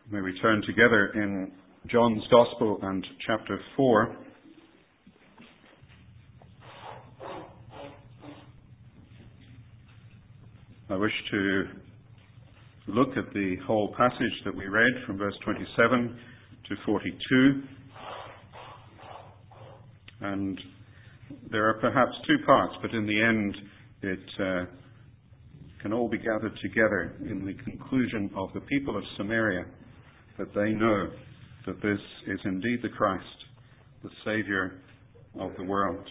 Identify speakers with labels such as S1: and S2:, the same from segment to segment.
S1: May we turn together in John's Gospel and chapter 4. I wish to look at the whole passage that we read from verse 27 to 42. And there are perhaps two parts, but in the end it can all be gathered together in the conclusion of the people of Samaria, that they know that this is indeed the Christ, the Saviour of the world.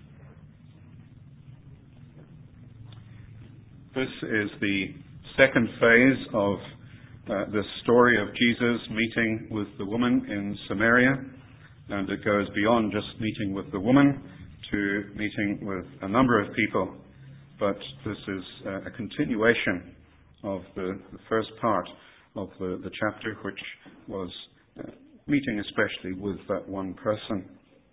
S1: This is the second phase of the story of Jesus meeting with the woman in Samaria, and it goes beyond just meeting with the woman to meeting with a number of people. But this is a continuation of the first part of the chapter, which was meeting especially with that one person.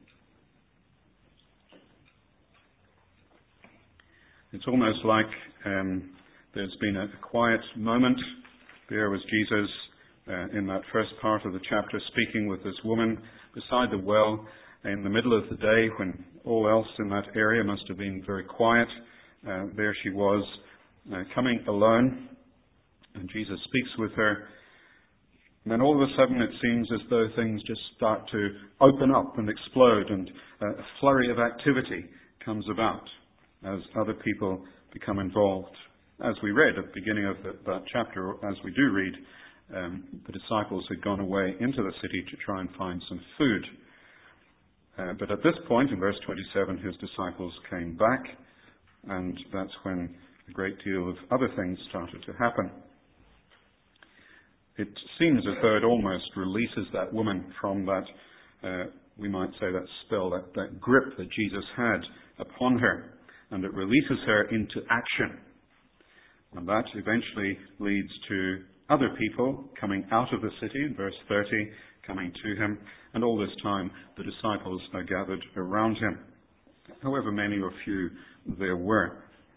S1: It's almost like there's been a quiet moment. There was Jesus in that first part of the chapter speaking with this woman beside the well in the middle of the day when all else in that area must have been very quiet. There she was, coming alone, and Jesus speaks with her. And then all of a sudden it seems as though things just start to open up and explode, and a flurry of activity comes about as other people become involved. As we read at the beginning of that chapter, as we do read, the disciples had gone away into the city to try and find some food. But at this point, in verse 27, his disciples came back, and that's when a great deal of other things started to happen. It seems as though it almost releases that woman from that, we might say that spell, that grip that Jesus had upon her, and it releases her into action. And that eventually leads to other people coming out of the city, in verse 30, coming to him, and all this time the disciples are gathered around him, however many or few there were.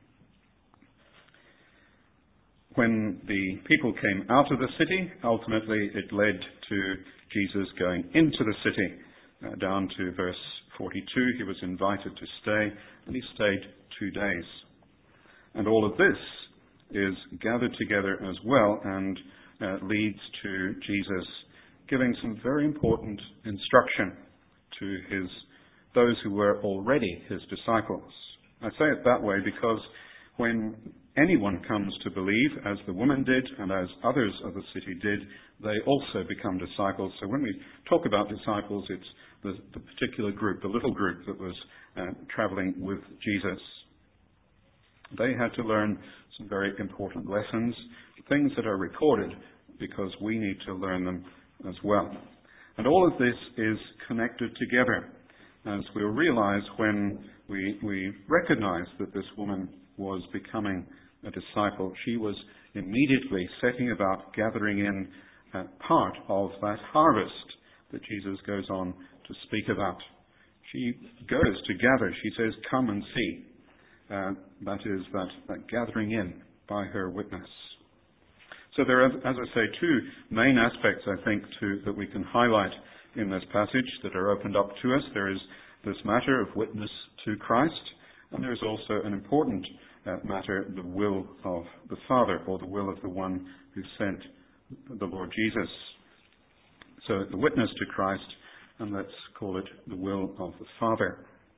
S1: When the people came out of the city, ultimately it led to Jesus going into the city. Down to verse 42, he was invited to stay, and he stayed 2 days. And all of this is gathered together as well and leads to Jesus giving some very important instruction to those who were already his disciples. I say it that way because when anyone comes to believe, as the woman did and as others of the city did, they also become disciples. So when we talk about disciples, it's the particular group, the little group that was traveling with Jesus. They had to learn some very important lessons, things that are recorded because we need to learn them as well. And all of this is connected together, as we'll realize when we recognize that this woman was becoming a disciple. She was immediately setting about gathering in part of that harvest that Jesus goes on to speak about. She goes to gather. She says, "Come and see." That is that gathering in by her witness. So there are, as I say, two main aspects, I think, that we can highlight in this passage that are opened up to us. There is this matter of witness to Christ, and there is also an important matter, the will of the Father, or the will of the one who sent the Lord Jesus. So the witness to Christ, and let's call it the will of the Father.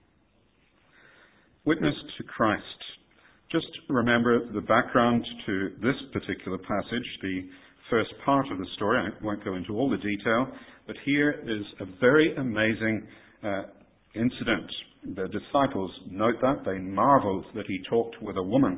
S1: Witness to Christ. Just remember the background to this particular passage, the first part of the story. I won't go into all the detail, but here is a very amazing incident. The disciples note that. They marveled that he talked with a woman.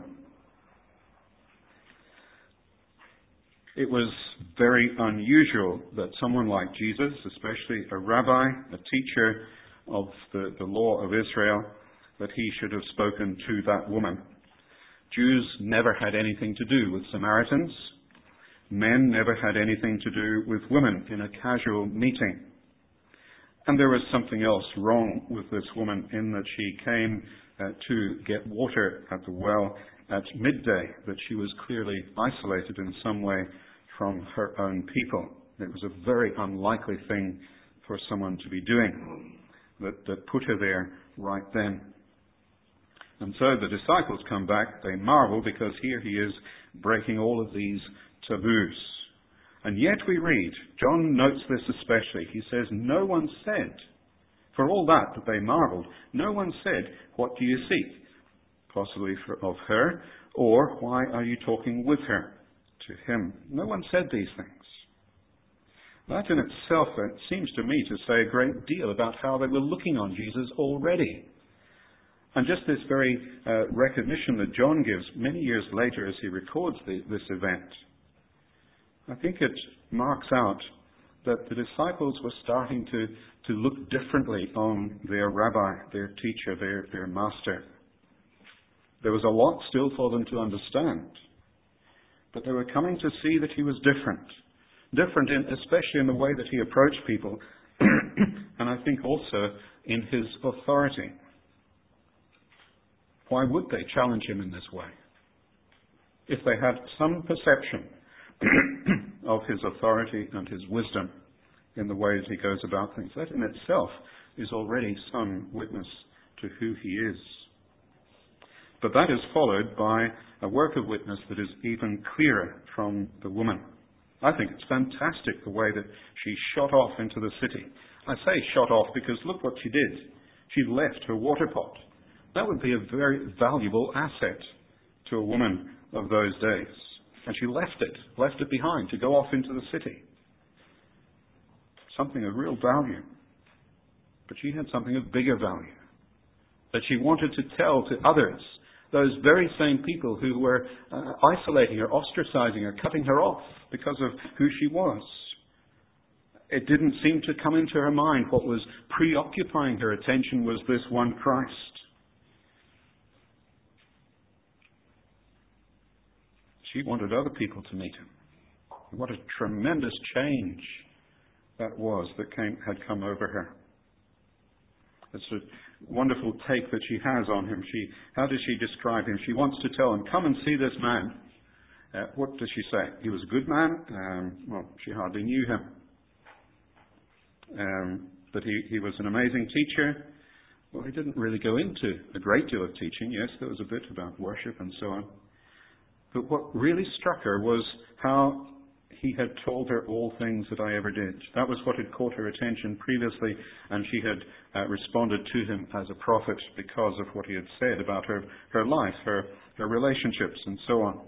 S1: It was very unusual that someone like Jesus, especially a rabbi, a teacher of the law of Israel, that he should have spoken to that woman. Jews never had anything to do with Samaritans. Men never had anything to do with women in a casual meeting. And there was something else wrong with this woman in that she came to get water at the well at midday, that she was clearly isolated in some way from her own people. It was a very unlikely thing for someone to be doing that put her there right then. And so the disciples come back. They marvel because here he is breaking all of these taboos. And yet we read, John notes this especially. He says, no one said, for all that they marveled, no one said, what do you seek? Possibly of her, or why are you talking with her? To him. No one said these things. That in itself, it seems to me to say a great deal about how they were looking on Jesus already. And just this very recognition that John gives many years later as he records this event, I think it marks out that the disciples were starting to look differently on their rabbi, their teacher, their master. There was a lot still for them to understand, but they were coming to see that he was different. Different, especially in the way that he approached people, and I think also in his authority. Why would they challenge him in this way? If they had some perception of his authority and his wisdom in the way that he goes about things, that in itself is already some witness to who he is. But that is followed by a work of witness that is even clearer from the woman. I think it's fantastic the way that she shot off into the city. I say shot off because look what she did. She left her water pot. That would be a very valuable asset to a woman of those days. And she left it behind to go off into the city. Something of real value. But she had something of bigger value that she wanted to tell to others, those very same people who were isolating her, ostracizing her, cutting her off because of who she was. It didn't seem to come into her mind. What was preoccupying her attention was this one Christ. She wanted other people to meet him. What a tremendous change that was that had come over her. It's a wonderful take that she has on him. How does she describe him? She wants to tell him, come and see this man. What does she say? He was a good man. Well, she hardly knew him. But he was an amazing teacher. Well, he didn't really go into a great deal of teaching. Yes, there was a bit about worship and so on. But what really struck her was how he had told her all things that I ever did. That was what had caught her attention previously, and she had responded to him as a prophet because of what he had said about her life, her relationships, and so on.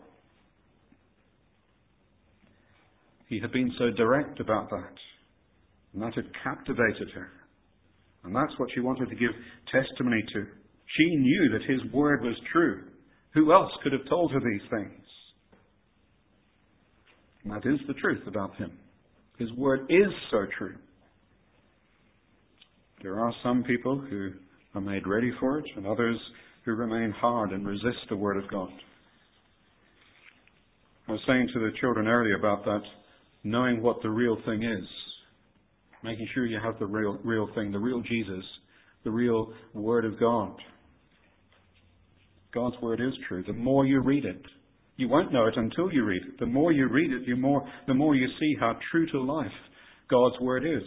S1: He had been so direct about that, and that had captivated her. And that's what she wanted to give testimony to. She knew that his word was true. Who else could have told her these things? And that is the truth about him. His word is so true. There are some people who are made ready for it, and others who remain hard and resist the word of God. I was saying to the children earlier about that, knowing what the real thing is, making sure you have the real thing, the real Jesus, the real Word of God. God's Word is true. The more you read it, you won't know it until you read it. The more you read it, the more you see how true to life God's Word is.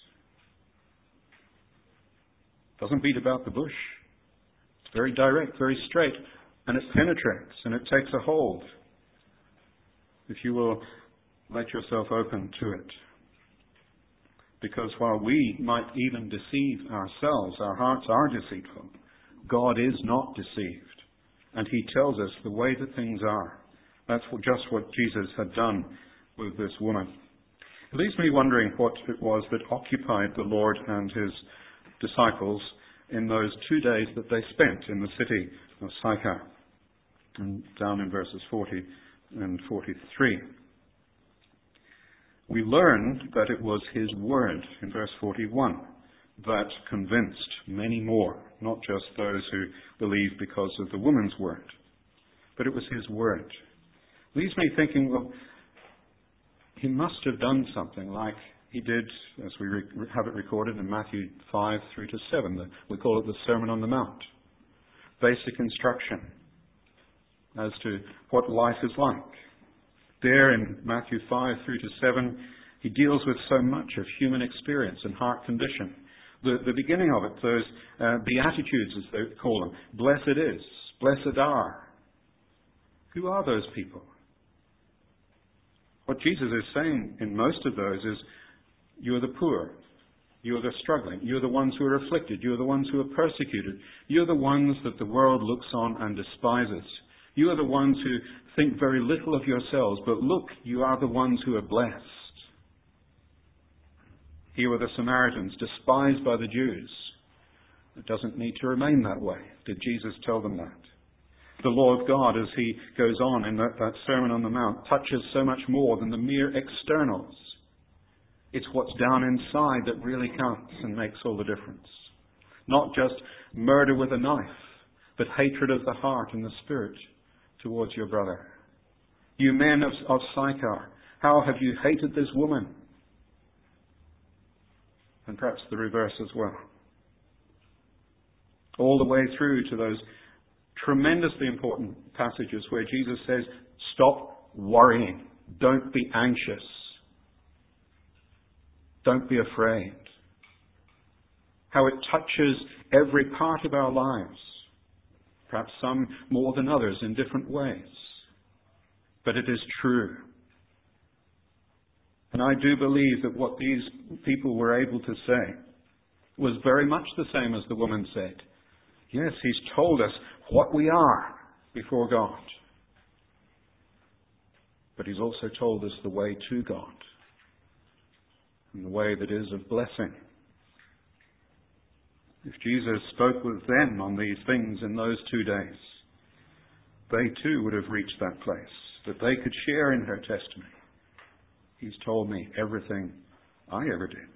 S1: It doesn't beat about the bush. It's very direct, very straight, and it penetrates and it takes a hold. If you will let yourself open to it. Because while we might even deceive ourselves, our hearts are deceitful, God is not deceived. And He tells us the way that things are. That's just what Jesus had done with this woman. It leaves me wondering what it was that occupied the Lord and His disciples in those 2 days that they spent in the city of Sychar. And down in verses 40 and 43. We learned that it was His word in verse 41 that convinced many more, not just those who believed because of the woman's word, but it was His word. Leaves me thinking, well, He must have done something like He did, as we have it recorded in Matthew 5 through to 7. We call it the Sermon on the Mount. Basic instruction as to what life is like. There in Matthew 5 through to 7, He deals with so much of human experience and heart condition. The beginning of it, those Beatitudes, as they call them, blessed is, blessed are. Who are those people? What Jesus is saying in most of those is, you are the poor, you are the struggling, you are the ones who are afflicted, you are the ones who are persecuted, you are the ones that the world looks on and despises. You are the ones who think very little of yourselves, but look, you are the ones who are blessed. Here were the Samaritans, despised by the Jews. It doesn't need to remain that way. Did Jesus tell them that? The Lord God, as he goes on in that Sermon on the Mount, touches so much more than the mere externals. It's what's down inside that really counts and makes all the difference. Not just murder with a knife, but hatred of the heart and the spirit towards your brother. You men of Sychar, how have you hated this woman? And perhaps the reverse as well. All the way through to those tremendously important passages where Jesus says, stop worrying. Don't be anxious. Don't be afraid. How it touches every part of our lives. Perhaps some more than others in different ways. But it is true. And I do believe that what these people were able to say was very much the same as the woman said. Yes, he's told us what we are before God. But he's also told us the way to God. And the way that is of blessing. If Jesus spoke with them on these things in those 2 days, they too would have reached that place, that they could share in her testimony. He's told me everything I ever did.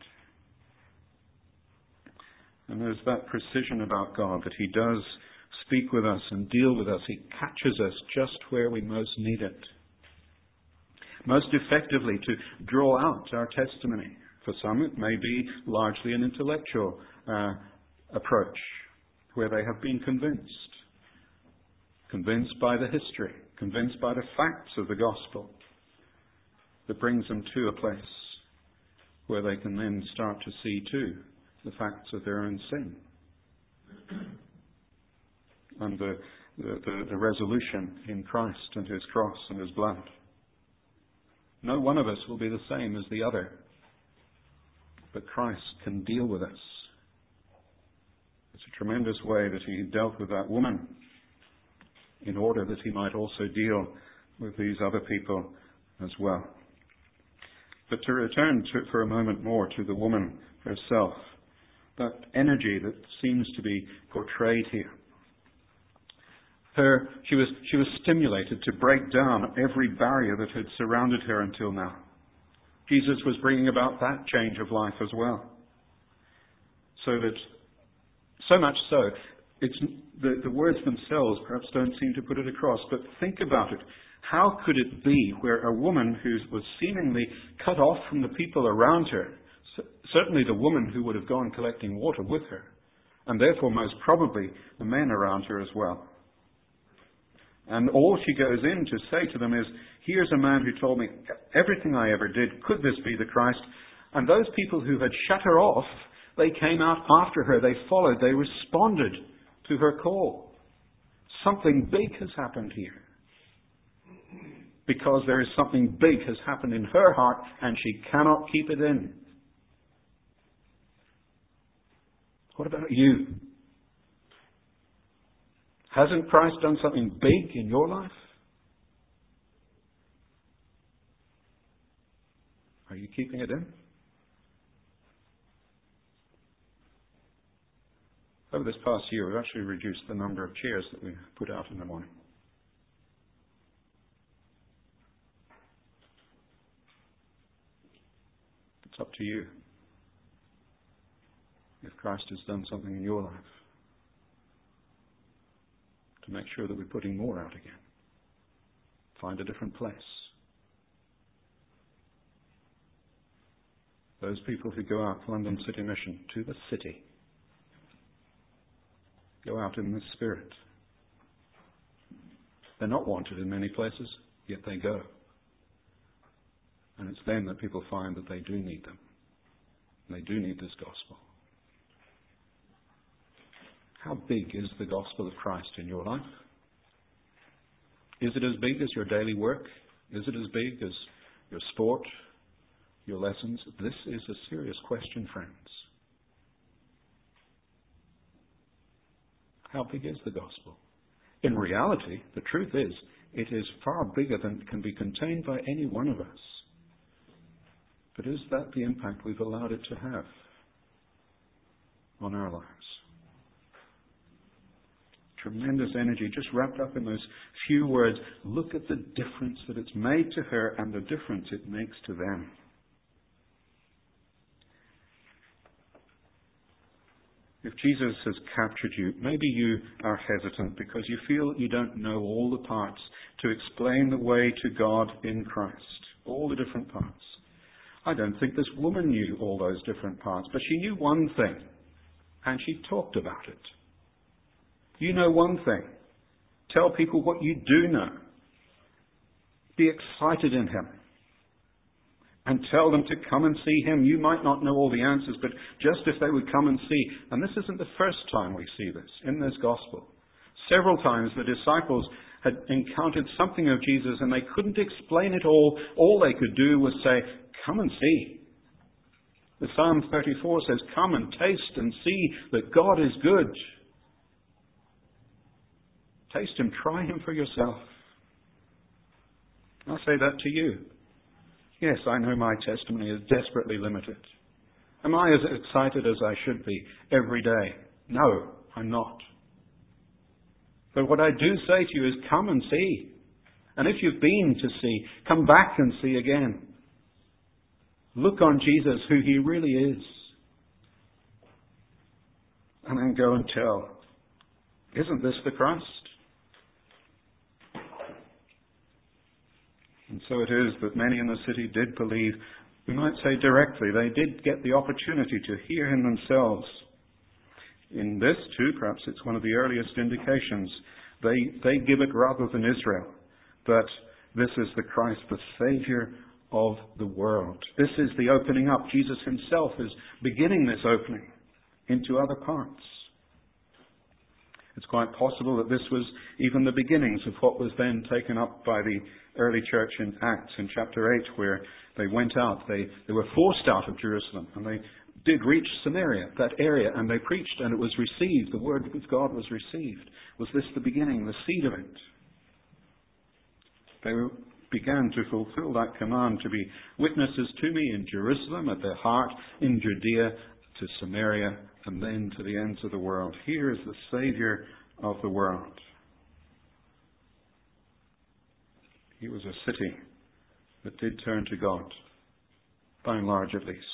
S1: And there's that precision about God, that he does speak with us and deal with us. He catches us just where we most need it. Most effectively to draw out our testimony. For some it may be largely an intellectual approach, where they have been convinced by the history, convinced by the facts of the gospel, that brings them to a place where they can then start to see too the facts of their own sin and the resolution in Christ and his cross and his blood. No one of us will be the same as the other, but Christ can deal with us. It's a tremendous way that he dealt with that woman in order that he might also deal with these other people as well. But to return for a moment more to the woman herself, that energy that seems to be portrayed here. She was stimulated to break down every barrier that had surrounded her until now. Jesus was bringing about that change of life as well. So much so, the words themselves perhaps don't seem to put it across, but think about it. How could it be where a woman who was seemingly cut off from the people around her, certainly the woman who would have gone collecting water with her, and therefore most probably the men around her as well. And all she goes in to say to them is, here's a man who told me everything I ever did. Could this be the Christ? And those people who had shut her off, they came out after her. They followed. They responded to her call. Something big has happened here. Because there is something big has happened in her heart and she cannot keep it in. What about you? Hasn't Christ done something big in your life? Are you keeping it in? Over this past year, we've actually reduced the number of chairs that we put out in the morning. It's up to you. If Christ has done something in your life, to make sure that we're putting more out again. Find a different place. Those people who go out, London City Mission, to the city, go out in the Spirit. They're not wanted in many places, yet they go. And it's then that people find that they do need them. They do need this gospel. How big is the gospel of Christ in your life? Is it as big as your daily work? Is it as big as your sport, your lessons? This is a serious question, friends. How big is the gospel? In reality, the truth is, it is far bigger than can be contained by any one of us. But is that the impact we've allowed it to have on our lives? Tremendous energy just wrapped up in those few words. Look at the difference that it's made to her and the difference it makes to them. If Jesus has captured you, maybe you are hesitant because you feel you don't know all the parts to explain the way to God in Christ, all the different parts. I don't think this woman knew all those different parts, but she knew one thing, and she talked about it. You know one thing. Tell people what you do know. Be excited in Him. And tell them to come and see Him. You might not know all the answers, but just if they would come and see. And this isn't the first time we see this in this gospel. Several times the disciples had encountered something of Jesus and they couldn't explain it all. All they could do was say, come and see. The Psalm 34 says, come and taste and see that God is good. Taste Him, try Him for yourself. I'll say that to you. Yes, I know my testimony is desperately limited. Am I as excited as I should be every day? No, I'm not. But what I do say to you is come and see. And if you've been to see, come back and see again. Look on Jesus, who He really is. And then go and tell, isn't this the Christ? And so it is that many in the city did believe, we might say directly, they did get the opportunity to hear Him themselves. In this too, perhaps it's one of the earliest indications, they give it rather than Israel, that this is the Christ, the Saviour of the world. This is the opening up. Jesus Himself is beginning this opening into other parts. It's quite possible that this was even the beginnings of what was then taken up by the early church in Acts in chapter 8, where they went out. They were forced out of Jerusalem, and they did reach Samaria, that area, and they preached, and it was received. The word of God was received. Was this the beginning, the seed of it? They began to fulfill that command to be witnesses to me in Jerusalem, at their heart, in Judea, to Samaria, and then to the ends of the world. Here is the Saviour of the world. He was a city that did turn to God, by and large at least.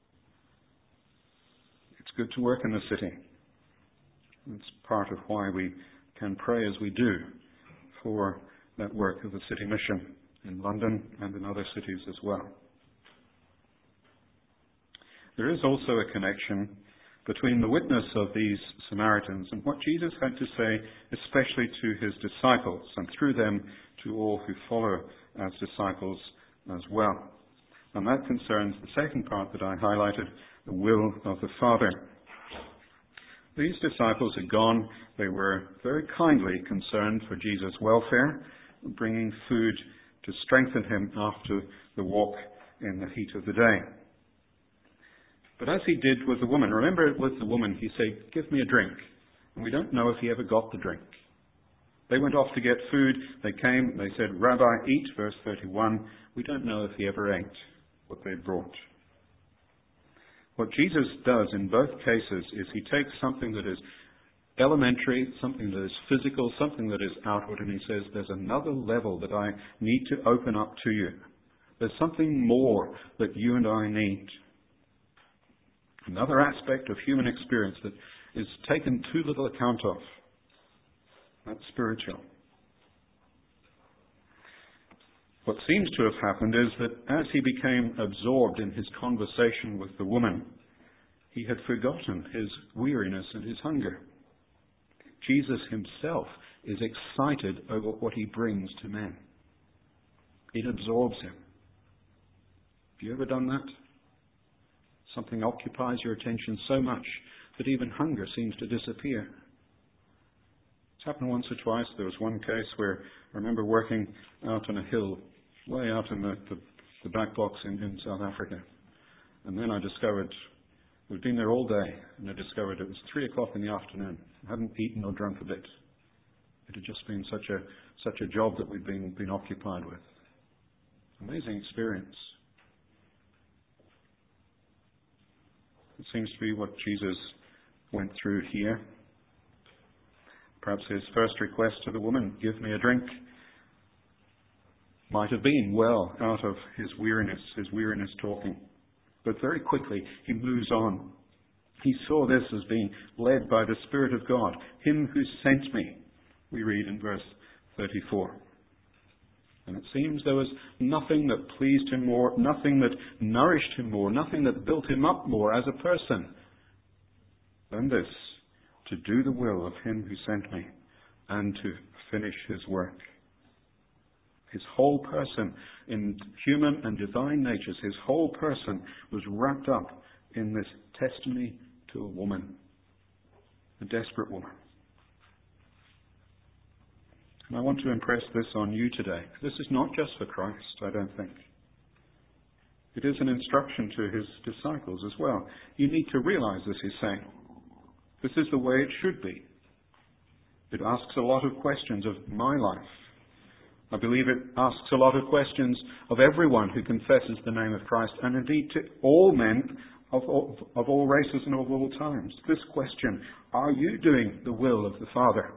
S1: It's good to work in the city. It's part of why we can pray as we do for that work of the city mission in London and in other cities as well. There is also a connection between the witness of these Samaritans and what Jesus had to say, especially to His disciples, and through them to all who follow as disciples as well. And that concerns the second part that I highlighted, the will of the Father. These disciples had gone. They were very kindly concerned for Jesus' welfare, bringing food to strengthen Him after the walk in the heat of the day. But as He did with the woman, remember with the woman, He said, give me a drink. And we don't know if He ever got the drink. They went off to get food. They came, they said, Rabbi, eat, verse 31. We don't know if He ever ate what they brought. What Jesus does in both cases is He takes something that is elementary, something that is physical, something that is outward, and He says, there's another level that I need to open up to you. There's something more that you and I need. Another aspect of human experience that is taken too little account of. That's spiritual. What seems to have happened is that as He became absorbed in His conversation with the woman, He had forgotten His weariness and His hunger. Jesus Himself is excited over what He brings to men. It absorbs Him. Have you ever done that? Something occupies your attention so much that even hunger seems to disappear. It's happened once or twice. There was one case where I remember working out on a hill, way out in the back blocks in South Africa. And then I discovered, we'd been there all day, and I discovered it was 3 o'clock in the afternoon. I hadn't eaten or drunk a bit. It had just been such a job that we'd been occupied with. Amazing experience. It seems to be what Jesus went through here. Perhaps his first request to the woman, give me a drink, might have been well out of his weariness talking. But very quickly he moves on. He saw this as being led by the Spirit of God, him who sent me, we read in verse 34. And it seems there was nothing that pleased him more, nothing that nourished him more, nothing that built him up more as a person than this, to do the will of him who sent me and to finish his work. His whole person, in human and divine natures, his whole person was wrapped up in this testimony to a woman, a desperate woman. And I want to impress this on you today. This is not just for Christ, I don't think. It is an instruction to his disciples as well. You need to realize this, he's saying. This is the way it should be. It asks a lot of questions of my life. I believe it asks a lot of questions of everyone who confesses the name of Christ, and indeed to all men of all races and of all times. This question, are you doing the will of the Father?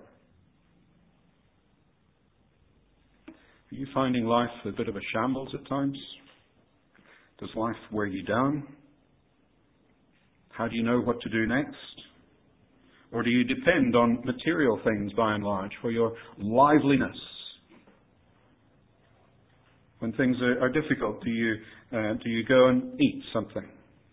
S1: Are you finding life a bit of a shambles at times? Does life wear you down? How do you know what to do next? Or do you depend on material things by and large for your liveliness? When things are difficult, do you go and eat something?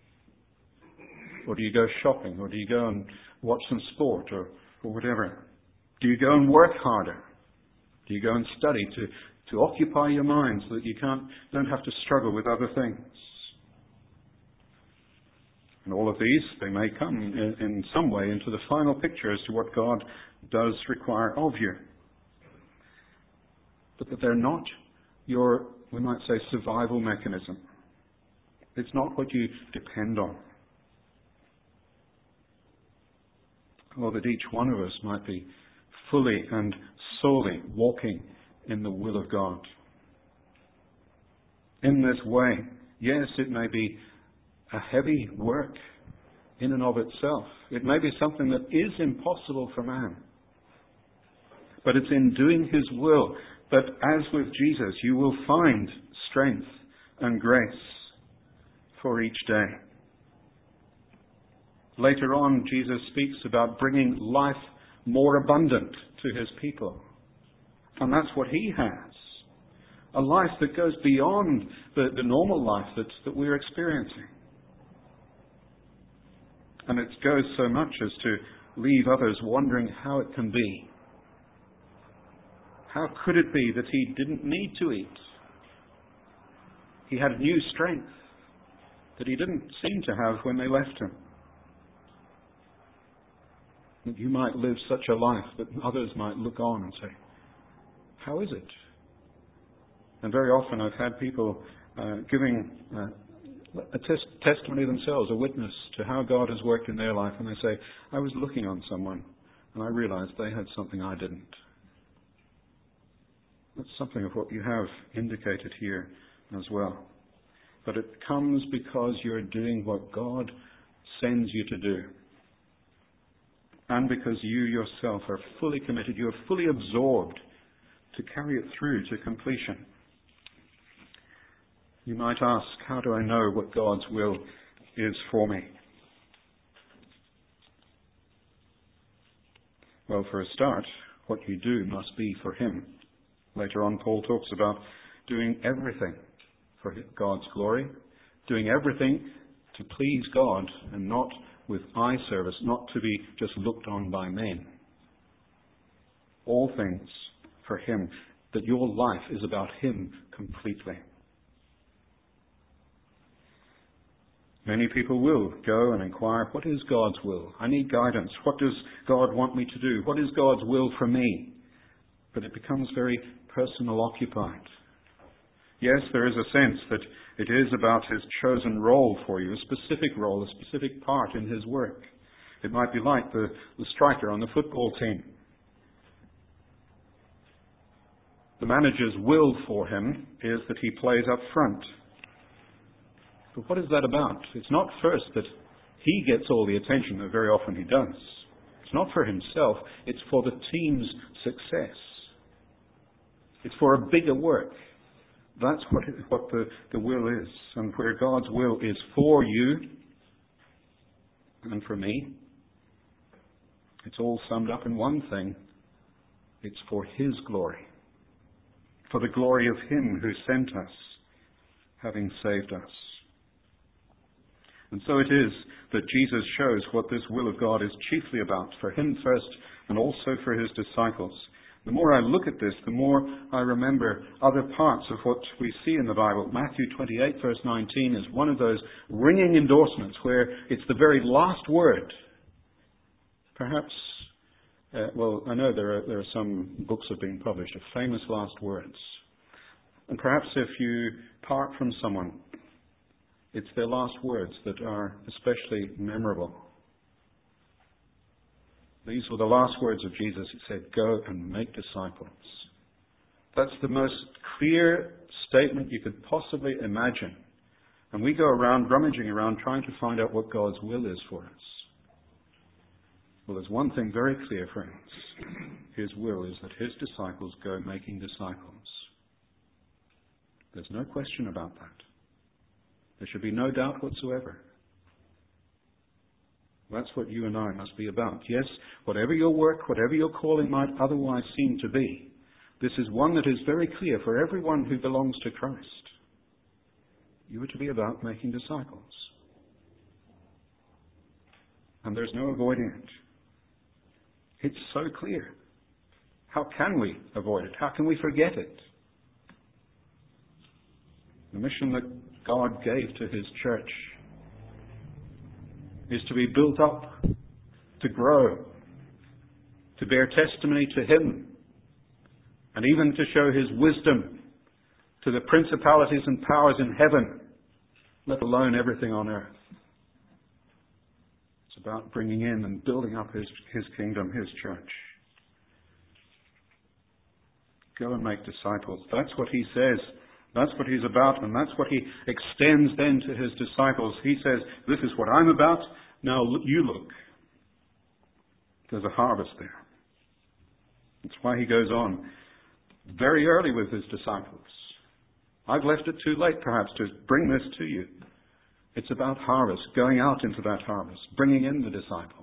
S1: Or do you go shopping? Or do you go and watch some sport or whatever? Do you go and work harder? Do you go and study to occupy your mind so that you don't have to struggle with other things? And all of these, they may come in some way into the final picture as to what God does require of you. But that they're not your, we might say, survival mechanism. It's not what you depend on. Or that each one of us might be fully and solely walking in the will of God. In this way, yes, it may be a heavy work in and of itself. It may be something that is impossible for man. But it's in doing his will that, as with Jesus, you will find strength and grace for each day. Later on, Jesus speaks about bringing life more abundant to his people. And that's what he has. A life that goes beyond the normal life that we're experiencing. And it goes so much as to leave others wondering how it can be. How could it be that he didn't need to eat? He had new strength that he didn't seem to have when they left him. That you might live such a life that others might look on and say, how is it? And very often I've had people giving a testimony themselves, a witness to how God has worked in their life, and they say, I was looking on someone and I realized they had something I didn't. That's something of what you have indicated here as well. But it comes because you're doing what God sends you to do. And because you yourself are fully committed, you are fully absorbed to carry it through to completion. You might ask, how do I know what God's will is for me? Well, for a start, what you do must be for him. Later on, Paul talks about doing everything for God's glory, doing everything to please God and not with eye service, not to be just looked on by men. All things for him, that your life is about him completely. Many people will go and inquire, what is God's will? I need guidance. What does God want me to do? What is God's will for me? But it becomes very personal occupied. Yes, there is a sense that it is about His chosen role for you, a specific role, a specific part in His work. It might be like the striker on the football team. The manager's will for him is that he plays up front. But what is that about? It's not first that he gets all the attention, though very often he does. It's not for himself. It's for the team's success. It's for a bigger work. That's what the will is. And where God's will is for you and for me, it's all summed up in one thing. It's for His glory. For the glory of Him who sent us, having saved us. And so it is that Jesus shows what this will of God is chiefly about, for Him first and also for His disciples. The more I look at this, the more I remember other parts of what we see in the Bible. Matthew 28 verse 19 is one of those ringing endorsements where it's the very last word. Perhaps, I know there are some books that have been published of famous last words. And perhaps if you part from someone, it's their last words that are especially memorable. These were the last words of Jesus. He said, "Go and make disciples." That's the most clear statement you could possibly imagine. And we go around rummaging around trying to find out what God's will is for us. Well, there's one thing very clear, friends. His will is that His disciples go making disciples. There's no question about that. There should be no doubt whatsoever. That's what you and I must be about. Yes, whatever your work, whatever your calling might otherwise seem to be, this is one that is very clear for everyone who belongs to Christ. You are to be about making disciples. And there's no avoiding it. It's so clear. How can we avoid it? How can we forget it? The mission that God gave to His church is to be built up, to grow, to bear testimony to Him, and even to show His wisdom to the principalities and powers in heaven, let alone everything on earth. It's about bringing in and building up His kingdom, His church. Go and make disciples. That's what He says. That's what He's about, and that's what He extends then to His disciples. He says, this is what I'm about, now you look. There's a harvest there. That's why He goes on very early with His disciples. I've left it too late, perhaps, to bring this to you. It's about harvest, going out into that harvest, bringing in the disciples.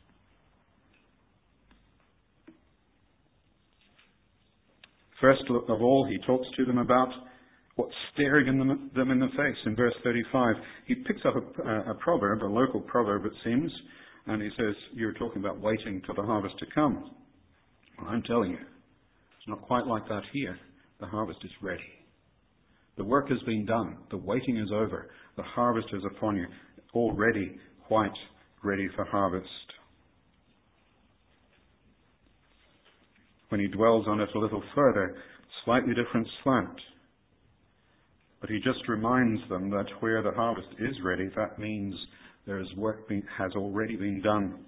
S1: First of all, He talks to them about what's staring them in the face. In verse 35, He picks up a proverb, a local proverb it seems, and He says, you're talking about waiting for the harvest to come. Well, I'm telling you, it's not quite like that here. The harvest is ready. The work has been done. The waiting is over. The harvest is upon you, already quite ready for harvest. When He dwells on it a little further, slightly different slant. But He just reminds them that where the harvest is ready, that means there is work has already been done.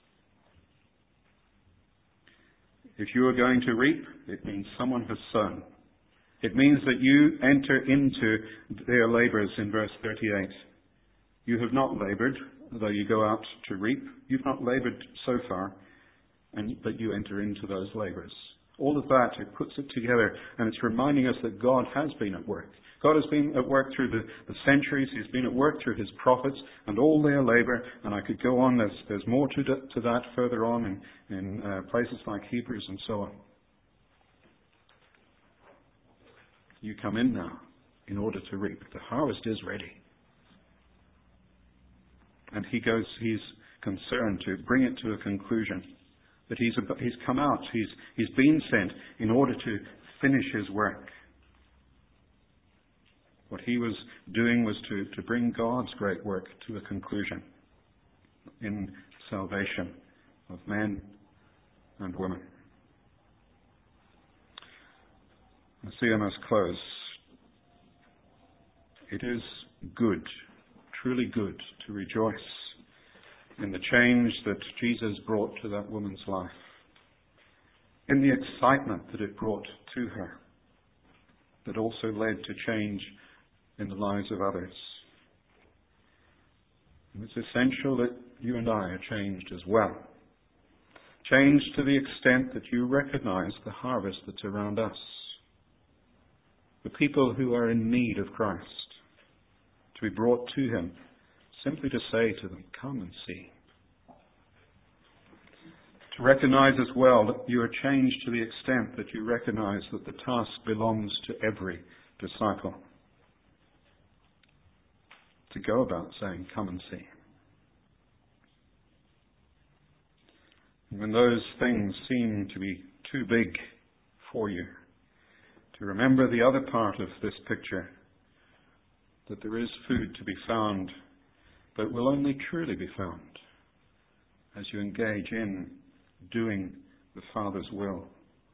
S1: If you are going to reap, it means someone has sown. It means that you enter into their labours in verse 38. You have not laboured, though you go out to reap. You've not laboured so far, but you enter into those labours. All of that, it puts it together, and it's reminding us that God has been at work. God has been at work through the centuries. He's been at work through His prophets and all their labour. And I could go on. There's more to that further on in places like Hebrews and so on. You come in now in order to reap. The harvest is ready. And He's concerned to bring it to a conclusion. That He's come out. He's been sent in order to finish His work. What he was doing was to bring God's great work to a conclusion in salvation of men and women. I see I must close. It is good, truly good, to rejoice in the change that Jesus brought to that woman's life, in the excitement that it brought to her, that also led to change in the lives of others. And it's essential that you and I are changed as well. Changed to the extent that you recognize the harvest that's around us. The people who are in need of Christ, to be brought to Him, simply to say to them, come and see. To recognize as well that you are changed to the extent that you recognize that the task belongs to every disciple. To go about saying, come and see. And when those things seem to be too big for you, to remember the other part of this picture, that there is food to be found, but will only truly be found as you engage in doing the Father's will.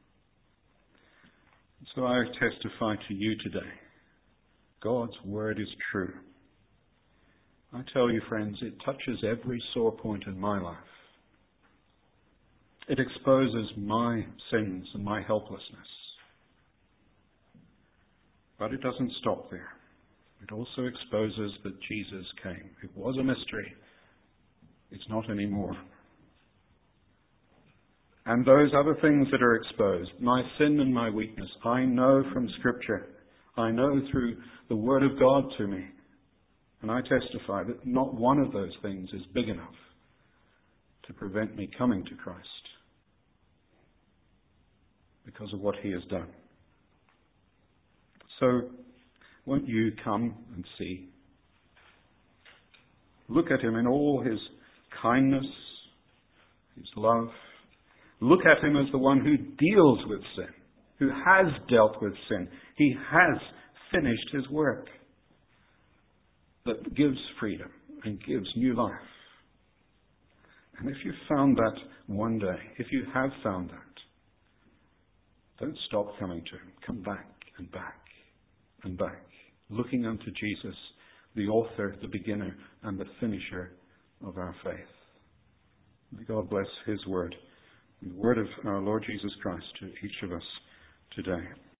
S1: So I testify to you today, God's Word is true. I tell you, friends, it touches every sore point in my life. It exposes my sins and my helplessness. But it doesn't stop there. It also exposes that Jesus came. It was a mystery. It's not anymore. And those other things that are exposed, my sin and my weakness, I know from Scripture. I know through the Word of God to me. And I testify that not one of those things is big enough to prevent me coming to Christ because of what He has done. So, won't you come and see? Look at Him in all His kindness, His love. Look at Him as the one who deals with sin, who has dealt with sin. He has finished His work that gives freedom and gives new life. And if you found that one day, if you have found that, don't stop coming to Him. Come back and back and back, looking unto Jesus, the author, the beginner, and the finisher of our faith. May God bless His word, the word of our Lord Jesus Christ to each of us today.